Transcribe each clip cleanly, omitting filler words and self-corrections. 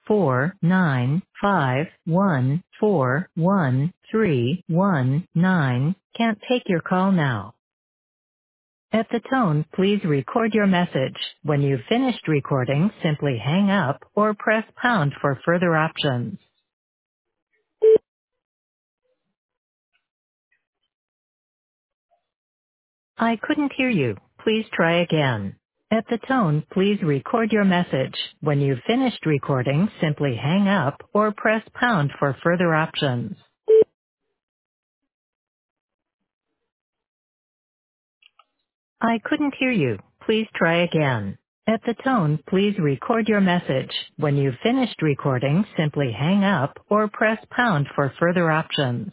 495141319 can't take your call now. At the tone, please record your message. When you've finished recording, simply hang up or press pound for further options. I couldn't hear you. Please try again. At the tone, please record your message. When you've finished recording, simply hang up or press pound for further options. I couldn't hear you. Please try again. At the tone, please record your message. When you've finished recording, simply hang up or press pound for further options.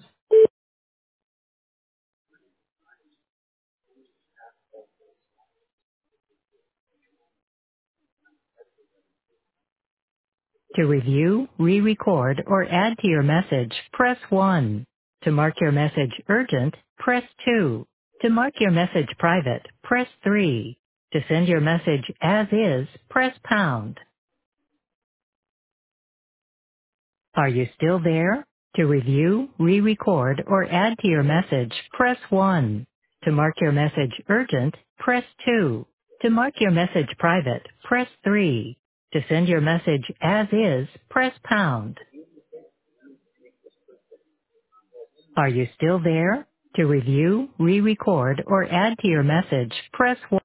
To review, re-record, or add to your message, press 1. To mark your message urgent, press 2. To mark your message private, press 3. To send your message as is, press pound. Are you still there? To review, re-record, or add to your message, press 1. To mark your message urgent, press 2. To mark your message private, press 3. To send your message as is, press pound. Are you still there? To review, re-record, or add to your message, press 1.